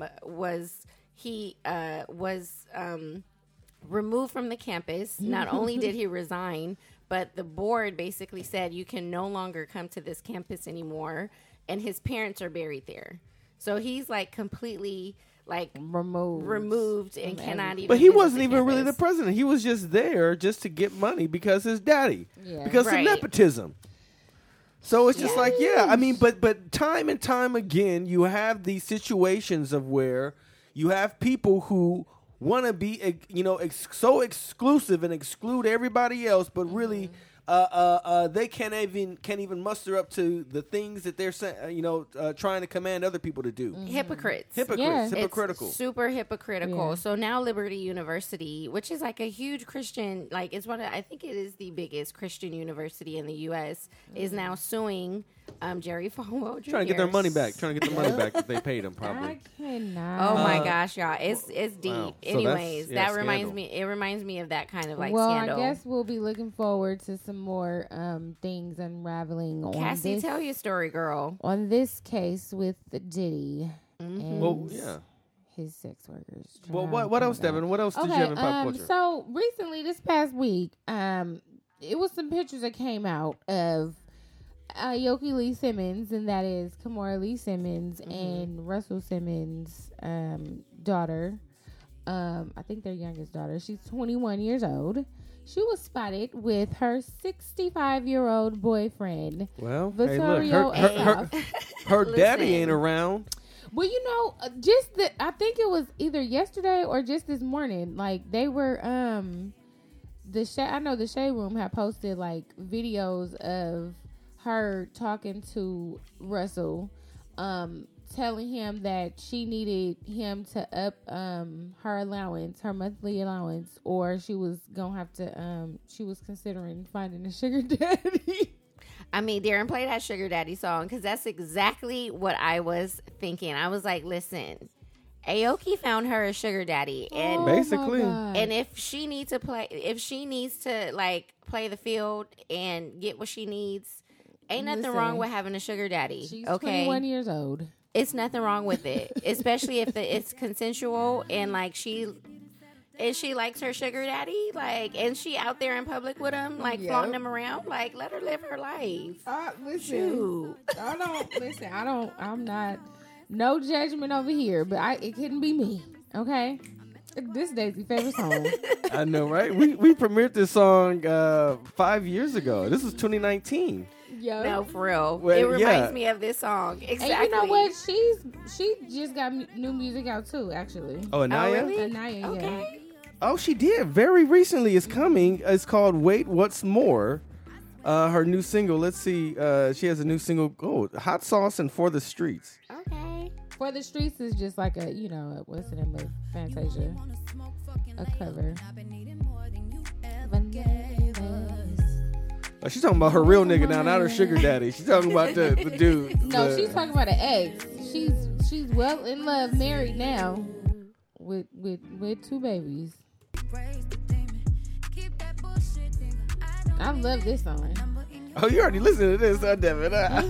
was removed from the campus. Not only did he resign, but the board basically said you can no longer come to this campus anymore. And his parents are buried there. So he's like completely like removed and cannot even.
But he
visit
wasn't
the
even really the
campus.
president. He was just there just to get money because his daddy, because of
Right.
nepotism. So it's just like, I mean, but time and time again, you have these situations of where you have people who want to be, so exclusive and exclude everybody else, but really, they can't even muster up to the things that they're trying to command other people to do.
Hypocrites.
Yeah.
Hypocritical.
It's super hypocritical.
Yeah.
So now Liberty University, which is like a huge Christian, like it's I think it is the biggest Christian university in the U.S., is now suing Jerry Falwell Jr.
Trying to get their money back. Trying to get the money back that they paid him, probably.
I cannot.
Oh my gosh, y'all! It's deep.
Wow. So
Anyways,
that's-
that reminds
scandal.
me. It reminds me of that kind of like
well,
scandal.
I guess we'll be looking forward to some more things unraveling on
Cassie,
this,
tell your story, girl.
on this case with Diddy and
Well, yeah.
his sex workers.
Well,
Child,
what
oh
else,
my God.
Devin? What else did you have in pop culture?
So recently, this past week, it was some pictures that came out of Yoki Lee Simmons, and that is Kimora Lee Simmons and Russell Simmons' daughter. I think their youngest daughter. She's 21 years old. She was spotted with her 65-year-old boyfriend.
Well,
Vittorio
her daddy
Listen.
ain't around.
Well, I think it was either yesterday or just this morning. Like they were, I know the Shade Room had posted like videos of her talking to Russell, telling him that she needed him to up her allowance, her monthly allowance, or she was gonna have to she was considering finding a sugar daddy.
I mean, Darren, play that sugar daddy song because that's exactly what I was thinking. I was like, listen, Aoki found her a sugar daddy, and
Basically.
and if she needs to play like play the field and get what she needs, ain't nothing
Listen,
wrong with having a sugar daddy.
She's
okay,
21 years old.
it's nothing wrong with it, especially if it's consensual and like she likes her sugar daddy, like, and she out there in public with him, like flaunting him around, like, let her live her life.
Listen,
Shoot.
I'm not, no judgment over here, but it couldn't be me, okay? This Daisy's favorite song.
I know, right? We premiered this song 5 years ago. This was 2019.
Yo.
No, for real.
Well,
it reminds
yeah.
me of this song. Exactly.
And you know what? She just got new music out too, actually.
Oh, Anaya?
really?
Anaya, yeah.
Okay.
Oh, she did. Very recently. It's coming. It's called Wait, What's More? Her new single. Let's see. She has a new single. Oh, Hot Sauce and For the Streets.
Okay.
For the Streets is just like a, what's the name of Fantasia? A cover.
Oh, she's talking about her real nigga now, not her sugar daddy. She's talking about the dude.
No, she's talking about an ex. She's well in love, married now, with 2 babies. I love this song.
Oh, you already listened to this, huh, Devin?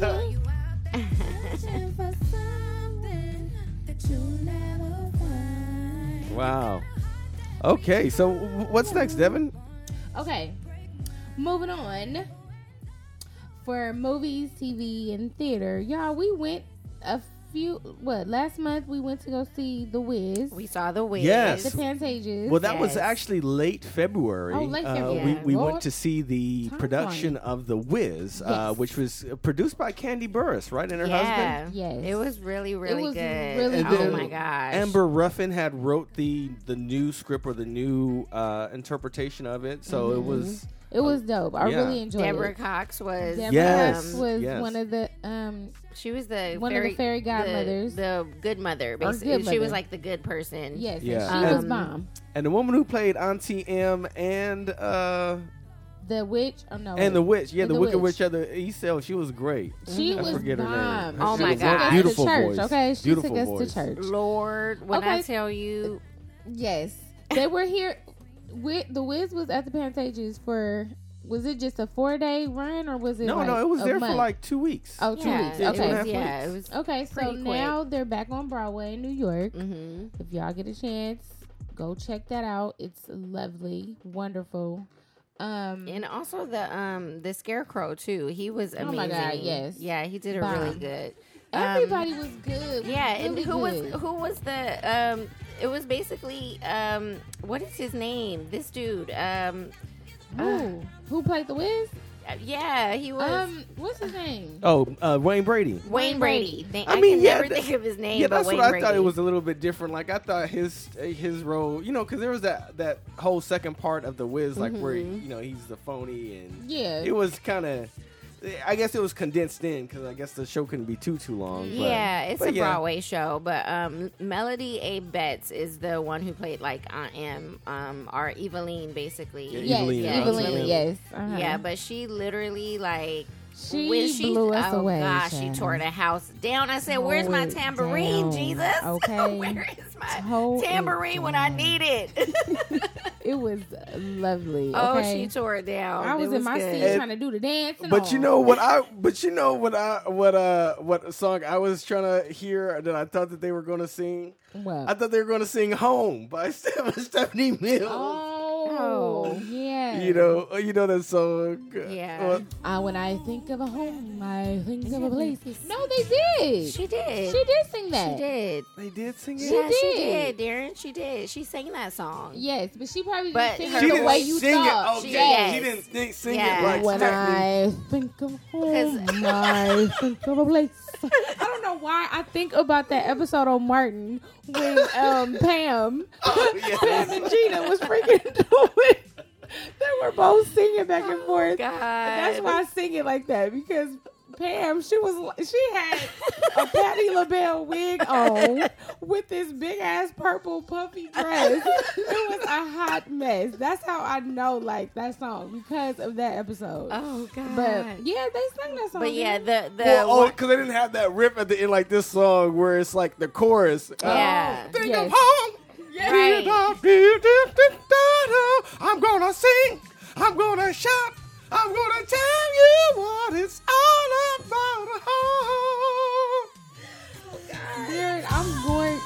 Wow. Okay, so what's next, Devin?
Okay, moving on. For movies, TV, and theater, y'all, we went last month we went to go see The Wiz.
We saw The Wiz.
Yes.
The Pantages.
Well, that was
Yes.
actually late February.
Oh, late February.
We
Lord,
went to see the
time
production
flying.
of The Wiz,
Yes.
which was produced by Candy Burris, right? And her
Yeah.
husband.
Yes.
It was really, really
was
good.
really
And
oh
then
my gosh.
Amber Ruffin had wrote the new script or the new interpretation of it, so it was.
It was dope. I
Yeah.
really enjoyed
Deborah
it.
Cox was.
Deborah
Yes.
Cox was
Yes.
one of the
She was the
One of the fairy godmothers.
The good mother, basically.
good
She was
mother.
like the good person.
yes,
Yeah.
and she was
Um,
bomb.
And the woman who played Auntie M and
The witch, oh no,
the witch,
And
the
the
Wicked
Witch.
Witch of the East Elf, she was great.
she
I
was
forget her
bomb.
name.
Oh
She
my
was a
God.
beautiful
to church,
voice.
okay, she
Beautiful
took us
voice.
to church.
Lord, when I
Okay.
tell you,
Yes, they were here. The Wiz was at the Pantages for. Was it just a 4-day run or was it?
No,
like
no, it was
a
there for
month?
like 2 weeks.
Oh, 2
yeah,
weeks.
Yeah,
it
2.5
Okay.
was, yeah,
weeks.
it was.
Okay, so
pretty quick.
now they're back on Broadway in New York.
Mm-hmm.
If y'all get a chance, go check that out. It's lovely, wonderful.
And also the Scarecrow too. He was amazing.
Oh my God, yes.
Yeah, he did it
Bomb.
really good.
Everybody was good.
Yeah, and
Really good.
who was the it was basically what is his name? This dude.
Who played the Wiz?
Yeah, he was
What's his name?
Oh, Wayne Brady.
Wayne Brady.
I mean,
can
yeah,
never think of his name.
Yeah,
but
that's
Wayne
what I
Brady.
thought. It was a little bit different. Like I thought his role, because there was that whole second part of the Wiz, like where he's the phony, and
Yeah.
it was kind of. I guess it was condensed in because I guess the show couldn't be too long. But,
Yeah, it's
but
a
yeah.
Broadway show, but Melody A. Betts is the one who played like Aunt M, or Eveline, basically.
Yeah,
Yes,
Eveline,
Eveline, yes. Uh-huh.
Yeah, but she literally like
She
when
blew us
oh
away,
gosh, she
child.
tore the house down. I said, "Where's my
Tore it
tambourine,
down,
Jesus?
okay?
Where is my
Tore it
tambourine when I
down.
need it?"
It was lovely.
Oh,
okay?
she tore it down.
I was in my seat
And-
trying to do the dance. And
But
all.
you know what song I was trying to hear that I thought that they were going to sing?
What?
I thought they were going to sing "Home" by Stephanie Mills.
Oh, yeah.
You know that song.
Yeah.
When I think of a home, I think of a place. No, they did.
She did.
She did sing that.
She did.
They did sing it.
Yeah, she
did.
did, Darren. She did. She sang that song.
Yes, but she probably
But
didn't
her-
sing
She
it the way
didn't
you
sing
thought.
it. Okay,
Yes.
she didn't sing
Yeah.
it like
When
Stephanie.
I think of home, I think of a place. I don't know why I think about that episode on Martin when Pam and Gina was freaking doing. They were both singing back and forth.
God.
That's why I sing it like that, because Pam, she had a Patti LaBelle wig on with this big ass purple puffy dress. It was a hot mess. That's how I know like that song because of that episode.
Oh God.
But yeah, they sang that song.
But yeah,
didn't
the
Well, because they didn't have that rip at the end like this song where it's like the chorus.
Yeah.
Think
Yes.
of home.
Right.
I'm gonna sing. I'm gonna shout. I'm gonna tell you what it's all about. Home.
Darren, I'm going.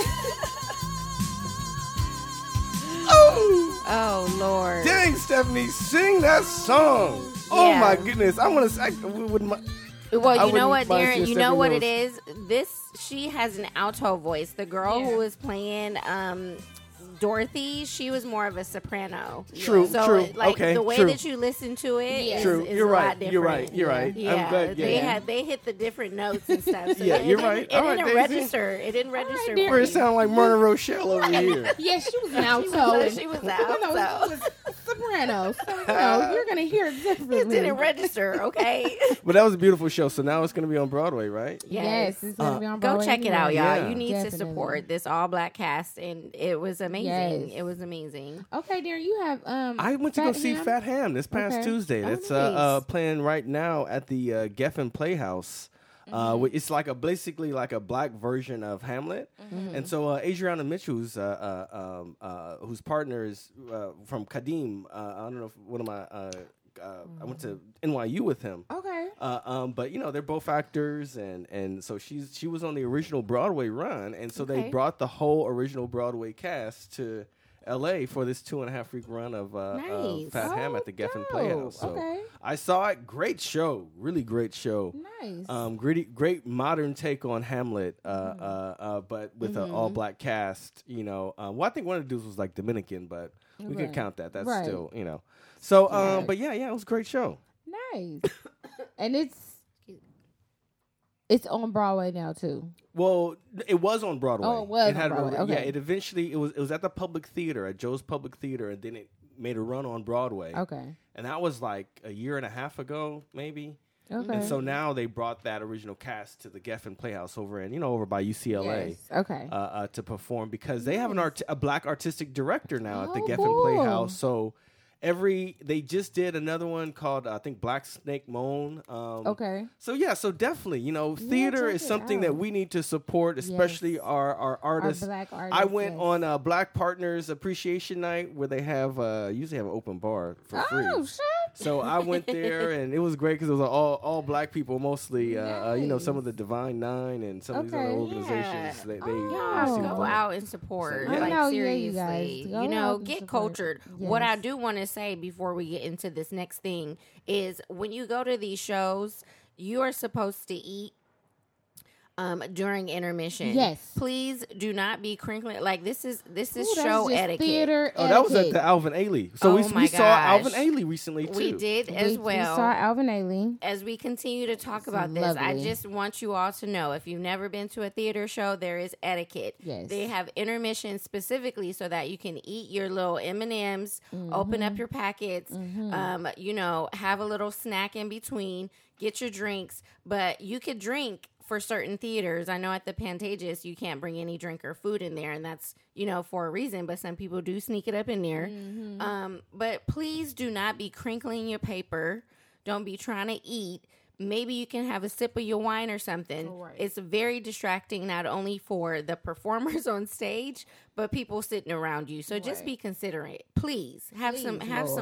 Oh,
oh Lord.
dang, Stephanie, sing that song. Oh
Yeah.
my goodness, I want to.
Well,
I
you know what,
wouldn't mind
Darren?
seeing
You know what it
Stephanie
is? She has an alto voice. The girl who was playing Dorothy, she was more of a soprano.
True,
So,
true.
like,
Okay,
the way
true.
that you listen to it is,
True.
is
You're
a
right.
lot different.
You're right. You're right.
Yeah,
I'm glad. Yeah.
they hit the different notes and stuff. So
Yeah, you're right.
It
All right,
didn't
Daisy.
register. It didn't register.
Darren.
for
Where
me.
it sound like Myrna Rochelle over here.
Yeah, she was an alto.
She was
You know,
alto.
it was soprano. So you know, you're gonna hear it differently.
It didn't register. Okay.
But that was a beautiful show. So now it's going to be on Broadway, right?
Yes, it's gonna be on
Go
Broadway
check it out, y'all.
Yeah.
You need to
Definitely.
support this all black cast, and it was amazing.
Yes.
It was amazing.
Okay, Darren, you have
I went to go see
Ham?
Fat Ham this past
Okay.
Tuesday.
Oh,
It's
nice.
playing right now at the Geffen Playhouse. It's like basically like a black version of Hamlet, and so Adriana Mitchell, whose partner is from Kadim. I don't know if one of my I went to NYU with him.
Okay.
But you know they're both actors, and so she was on the original Broadway run, and so they
Okay.
brought the whole original Broadway cast to L.A. for this 2.5-week run of
Nice.
Fat Ham at the Geffen
dope.
Playhouse. So
Okay.
I saw it. Great show, really great show.
Nice.
Great modern take on Hamlet, but with an all black cast. You know, well, I think one of the dudes was like Dominican, but we can
Right.
count that. That's
Right.
still, you know. So,
Right.
but yeah, it was a great show.
Nice. And it's on Broadway now too.
Well, it was on Broadway.
Oh, it was on
had
Broadway,
Yeah,
okay.
it eventually it was at the Public Theater, at Joe's Public Theater, and then it made a run on Broadway.
Okay.
And that was like a year and a half ago, maybe.
Okay.
And so now they brought that original cast to the Geffen Playhouse over by UCLA.
Yes. Okay.
To perform because they have a black artistic director now at the
Oh,
Geffen
cool.
Playhouse. So they just did another one called I think Black Snake Moan.
Okay.
So yeah, so definitely, theater
check
is
it
something
out.
that we need to support, especially
Yes.
our artists.
black
I
artists,
went
yes.
on Black Partners Appreciation Night where they have usually have an open bar for free.
Oh, shit.
So I went there and it was great because it was all black people, mostly some of the Divine Nine and some of these other
Okay.
organizations.
Yeah.
They
Y'all
Oh.
go out and support.
So, yeah.
Like,
I know, yeah,
seriously.
you guys. Go
You know,
out and
get
support.
cultured. What I
Yes.
do want to say before we get into this next thing is when you go to these shows, you are supposed to eat during intermission.
Yes.
Please do not be crinkling. Like this is
Ooh, that's
show
just
etiquette.
Theater
Oh, that was at
etiquette.
the Alvin Ailey. So
Oh
we
my
saw
gosh.
Alvin Ailey recently too.
We did as
We
well.
saw Alvin Ailey.
As we continue to talk about this, I
lovely.
just want you all to know if you've never been to a theater show, there is etiquette.
Yes.
They have intermission specifically so that you can eat your little M&Ms, open up your packets, have a little snack in between, get your drinks, but you could drink for certain theaters. I know at the Pantages you can't bring any drink or food in there, and that's for a reason, but some people do sneak it up in there. But please do not be crinkling your paper. Don't be trying to eat. Maybe you can have a sip of your wine or something.
Right.
It's very distracting, not only for the performers on stage, but people sitting around you. So just be considerate. Please have some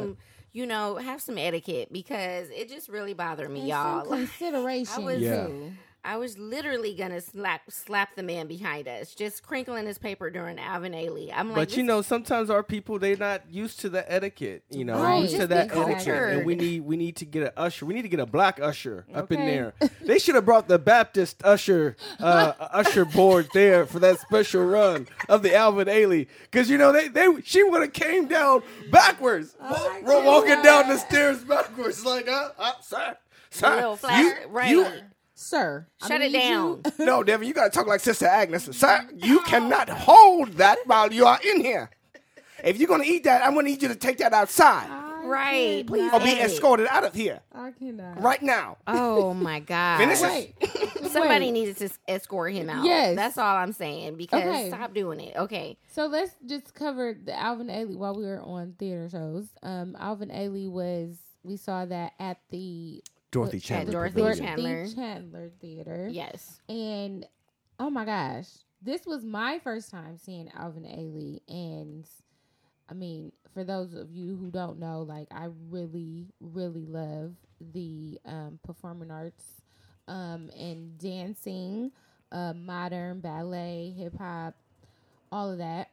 etiquette, because it just really bothered me,
And
y'all.
some consideration
Yeah.
too.
I was literally gonna slap the man behind us, just crinkling his paper during Alvin Ailey. I'm like,
But sometimes our people, they're not used to the etiquette.
Right.
Used to
Just
that
be
etiquette,
cultured.
and we need to get an usher. We need to get a black usher up in
Okay.
there. They should have brought the Baptist usher usher board there for that special run of the Alvin Ailey, because she would have came down backwards, walking down the stairs backwards, like sir,
little flash, right?
Sir,
Shut it down.
No, Devin, you gotta talk like Sister Agnes. Sir, you cannot hold that while you are in here. If you're gonna eat that, I'm gonna need you to take that outside.
Right. Please
Or
end
be
it.
escorted out of here
I cannot.
right now.
Oh my God.
Finish it.
Wait.
Somebody
Wait.
needed to escort him out.
Yes.
That's all I'm saying. Because
Okay.
stop doing it. Okay.
So let's just cover the Alvin Ailey while we were on theater shows. Alvin Ailey we saw that at the
Dorothy
At
Chandler.
Dorothy
Pavilion.
Chandler.
Chandler Theater.
Yes.
And oh my gosh, this was my first time seeing Alvin Ailey. And I mean, for those of you who don't know, like I really, really love the performing arts and dancing, modern ballet, hip hop, all of that.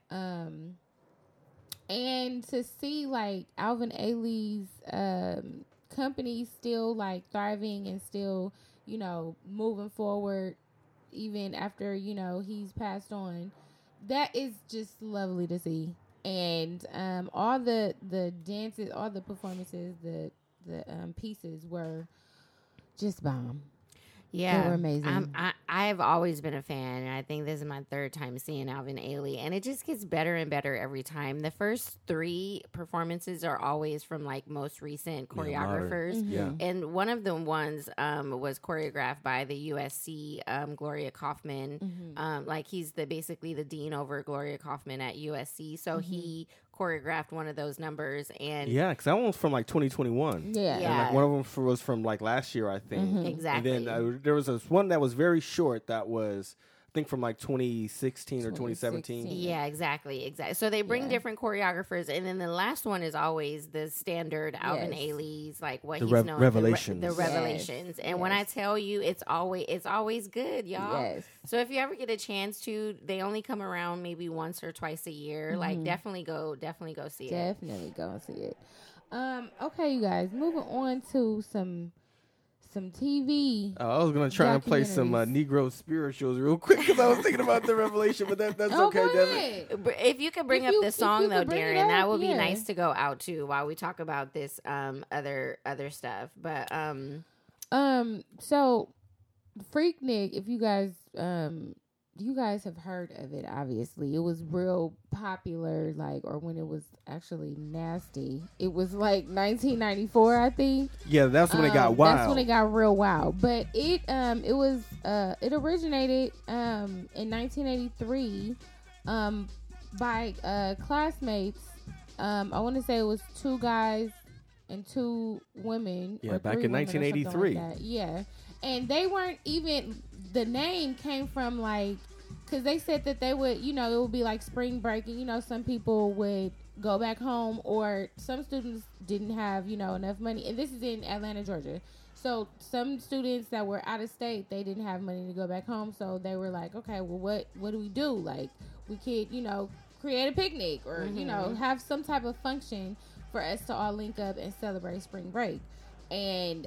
And to see like Alvin Ailey's company still like thriving and still, you know, moving forward even after, you know, he's passed on, that is just lovely to see. And all the dances, all the performances, the pieces were just bomb.
Yeah.
They were amazing.
I've always been a fan, and I think this is my third time seeing Alvin Ailey, and it just gets better and better every time. The first 3 performances are always from like most recent choreographers.
Yeah.
And one of the ones was choreographed by the USC Gloria Kaufman. Like he's basically the dean over Gloria Kaufman at USC. So he choreographed one of those numbers. And
Yeah, because that one was from like 2021.
Yeah.
And like one of them was from like last year, I think.
Exactly.
And then there was this one that was very short that was, I think, from like 2016 or 2017.
Yeah, exactly. So they bring
Yeah.
different choreographers, and then the last one is always the standard Alvin
Yes.
Ailey's, like what
The
he's known
Revelations.
the
Yes.
Revelations. And when I tell you, it's always good, y'all.
Yes.
So if you ever get a chance to, they only come around maybe once or twice a year. Like definitely go see it.
Definitely go and see it. Okay, you guys, moving on to some TV.
I was gonna try and play some
Documentaries.
Negro spirituals real quick because I was thinking about the Revelation, but that's
Oh,
okay,
go
Devin.
ahead.
If you could bring
If
up
you-
the
if
song
you
though,
could bring it
Darren, that
up,
would be
yeah.
nice to go out to while we talk about this other stuff. But
So Freaknik, if you guys have heard of it, obviously. It was real popular, like, or when it was actually nasty. It was like 1994, I think.
Yeah, that's when it got wild.
That's when it got real wild. But it originated in 1983 by classmates. I want to say it was 2 guys and 2 women.
Yeah,
or
back
3
in
women or something
1983.
like that. Yeah, and they weren't even. The name came from like, because they said that they would, you know, it would be like spring break, and you know, some people would go back home, or some students didn't have, you know, enough money. And this is in Atlanta, Georgia. So some students that were out of state, they didn't have money to go back home. So they were like, okay, well, what do we do? Like, we could, you know, create a picnic or, you know, have some type of function for us to all link up and celebrate spring break. And,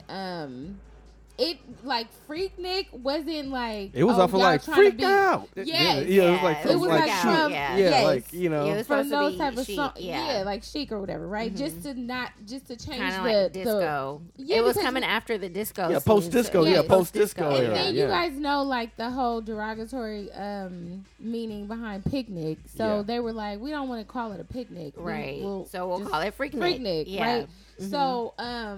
it like Freaknik wasn't like
It was
oh,
off of
y'all
like
trying to
freak
be-
out.
Yes.
Yeah, it was like
Yeah,
from
it was
like
like
Chic.
from-
Yeah,
yes.
like you know.
It was
from
supposed to
those
be
type of
chic,
song,
yeah.
like Chic or whatever, right? Just to change
kind
the
of like disco.
Yeah,
it was
because-
coming after the disco.
Yeah,
scene,
post-disco,
so-
yeah,
post-disco
And
era.
then
yeah.
you guys know like the whole derogatory meaning behind picnic. So
Yeah.
they were like, we don't want to call it a picnic,
Right.
We'll
So we'll
just
call it Freaknik.
Freaknik,
Yeah.
right? So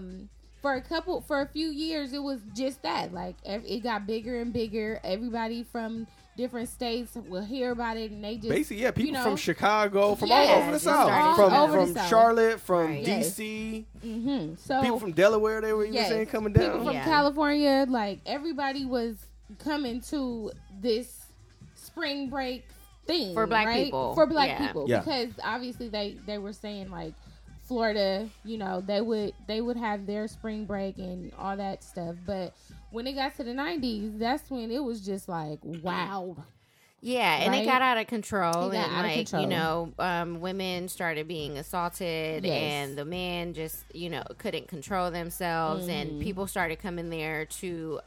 for a few years it was just that, like it got bigger and bigger. Everybody from different states will hear about it, and they just
Basically, yeah, people
you know,
from Chicago, from
Yes,
all over the
just
South,
started
from
all over the
from
South.
Charlotte, from
Right.
Yes.
DC,
so
people from Delaware. They were even
yes,
saying coming
people
down.
from
Yeah.
California, like everybody was coming to this spring break thing
For black
right?
people.
For black
Yeah.
people,
Yeah.
because obviously they were saying like Florida, you know, they would have their spring break and all that stuff. But when it got to the 90s, that's when it was just like wild.
Yeah, and
Right?
it got out of control,
It got
and
out of
like
control.
you know, women started being assaulted,
Yes.
and the men just couldn't control themselves, and people started coming there to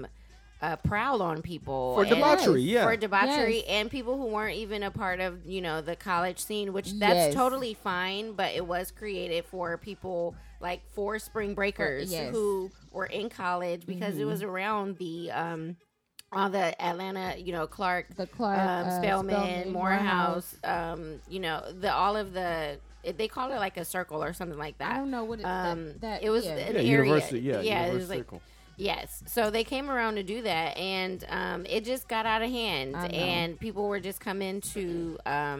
prowl on people
For
and-
debauchery, yeah.
for debauchery,
Yes.
and people who weren't even a part of the college scene, which
Yes.
that's totally fine, but it was created for people like for spring breakers
yes.
who were in college because it was around the all the Atlanta, Clark,
The Clark,
Spelman, Morehouse, all of the. They call it like a circle or something like that.
I don't know what that
it was
yeah.
an
Yeah,
area.
university. Yeah,
it
University
was like
Circle.
yes. So they came around to do that, and it just got out of hand,
I know.
and people were just coming to,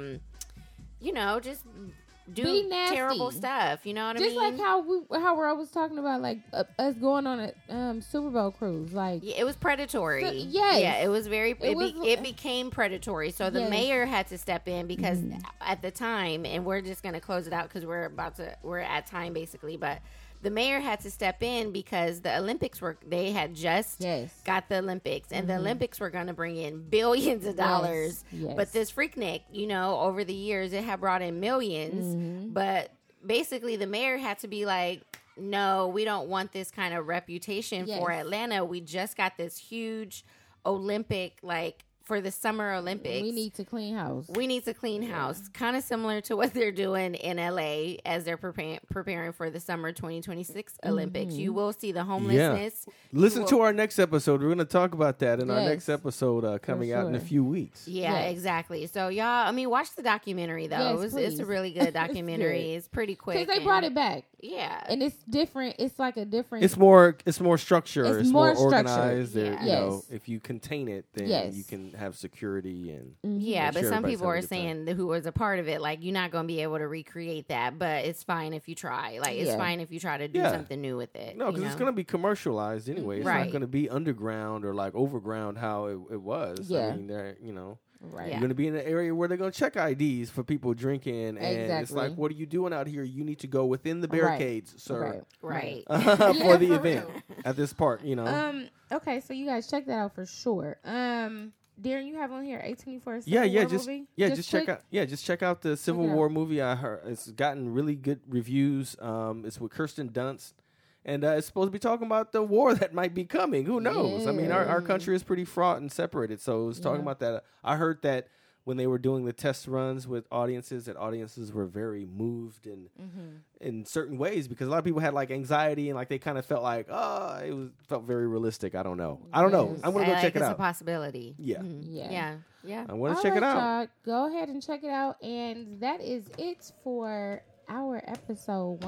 just do
Be nasty.
terrible stuff. You know what I
Just
mean?
like how we're always talking about, like us going on a Super Bowl cruise, like
Yeah, it was predatory.
So- yes.
Yeah, it was very.
was-
It became predatory. So the
Yes.
mayor had to step in because at the time, and we're just going to close it out because we're at time basically. But the mayor had to step in because the Olympics they had just
Yes.
got the Olympics, and the Olympics were going to bring in billions of dollars.
Yes.
But this Freaknik, over the years, it had brought in 1000000s. But basically, the mayor had to be like, no, we don't want this kind of reputation for
Yes.
Atlanta. We just got this huge Olympic, for the Summer Olympics.
we need to clean house.
We need to clean house. Kind of similar to what they're doing in LA as they're preparing for the Summer 2026 Olympics. You will see the homelessness.
Listen to our next episode. We're going to talk about that in our
Yes.
next episode coming out in a
sure.
few weeks.
Yeah,
Yes.
exactly. So y'all, watch the documentary though.
Yes,
It's a
please.
really good documentary. It's pretty quick.
Because they
and-
brought it back,
Yeah.
and it's different. It's like a different.
It's more structure.
It's
It's
more
more
structured.
organized. There,
Yeah.
Yes.
if you contain it, then
Yes.
you can have security and
Yeah,
make
but
sure
some
everybody's
people are
having a good time.
saying who was a part of it, like you're not going to be able to recreate that, but it's fine if you try. Like it's
Yeah.
fine if you try to do
Yeah.
something new with it.
No, because it's going to be commercialized anyway. It's
Right.
not going to be underground or like overground how it was.
Yeah.
I mean, they're
right.
Yeah.
you're going to be in an area where they're going to check IDs for people drinking, and it's
Exactly.
like, what are you doing out here? You need to go within the
Right.
barricades, sir,
Right.
for the event at this park.
Okay, so you guys check that out for sure. Darren, you have on here A24.
Yeah,
Civil War
just
movie?
just check out just check out the Civil
it out.
War movie. I heard it's gotten really good reviews. It's with Kirsten Dunst, and it's supposed to be talking about the war that might be coming. Who knows? I mean, our country is pretty fraught and separated, so it's talking about that. I heard that when they were doing the test runs with audiences, that audiences were very moved and in certain ways because a lot of people had like anxiety and like they kind of felt like, felt very realistic. I don't know. I'm gonna go check it
It's a
out.
possibility.
Yeah.
Yeah.
I want to
All
check it
right,
out.
y'all. Go ahead and check it out. And that is it for our episode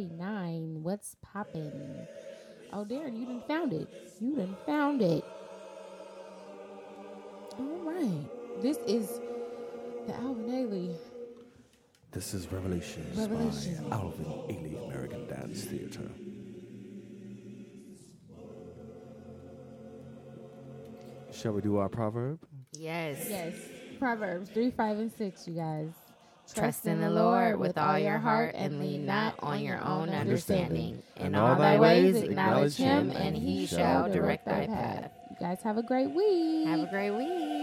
149. What's poppin'? Oh, Darren, you done found it. All right. This is the Alvin Ailey.
This is Revelations by Alvin Ailey American Dance Theater. Shall we do our proverb?
Yes.
Yes. Proverbs 3, 5, and 6, you guys.
Trust in the Lord with all your heart and lean not on your own understanding. In all thy ways acknowledge him, and he shall direct thy path.
You guys have a great week.
Have a great week.